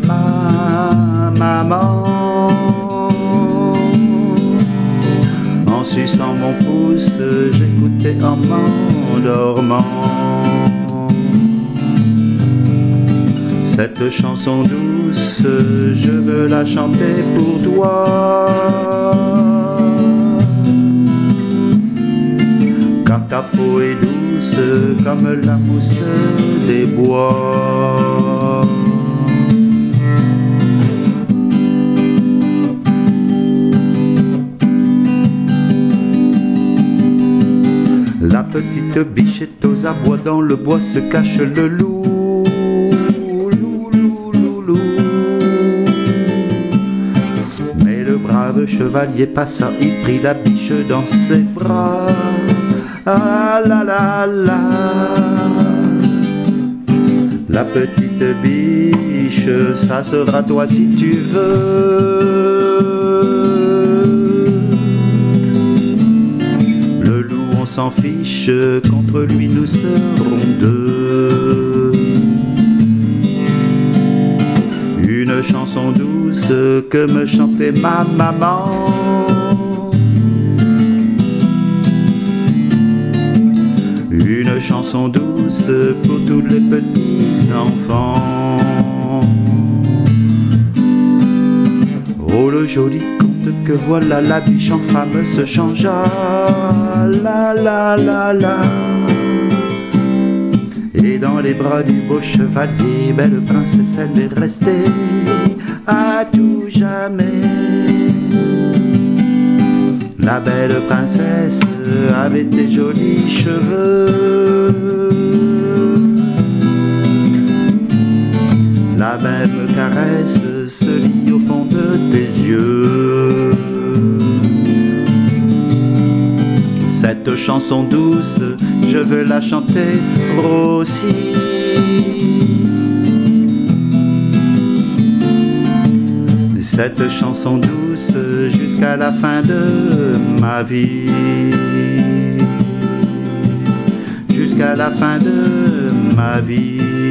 ma maman. En suçant mon pouce, j'écoutais en m'endormant cette chanson douce, je veux la chanter pour toi. Car ta peau est douce comme la mousse des bois. La petite bichette aux abois, dans le bois se cache le loup. Mais le brave chevalier passa, il prit la biche dans ses bras. Ah la la la. La petite biche, ça sera toi si tu veux. Le loup on s'en fiche, contre lui nous serons deux. Une chanson douce que me chantait ma maman. Une chanson douce pour tous les petits enfants. Oh le joli conte que voilà, la biche en femme se changea. La la la la. Et dans les bras du beau chevalier, belle princesse elle est restée à tout jamais. La belle princesse avait des jolis cheveux. La même caresse se lit au fond de tes yeux. Cette chanson douce, je veux la chanter aussi. Cette chanson douce jusqu'à la fin de ma vie. Jusqu'à la fin de ma vie.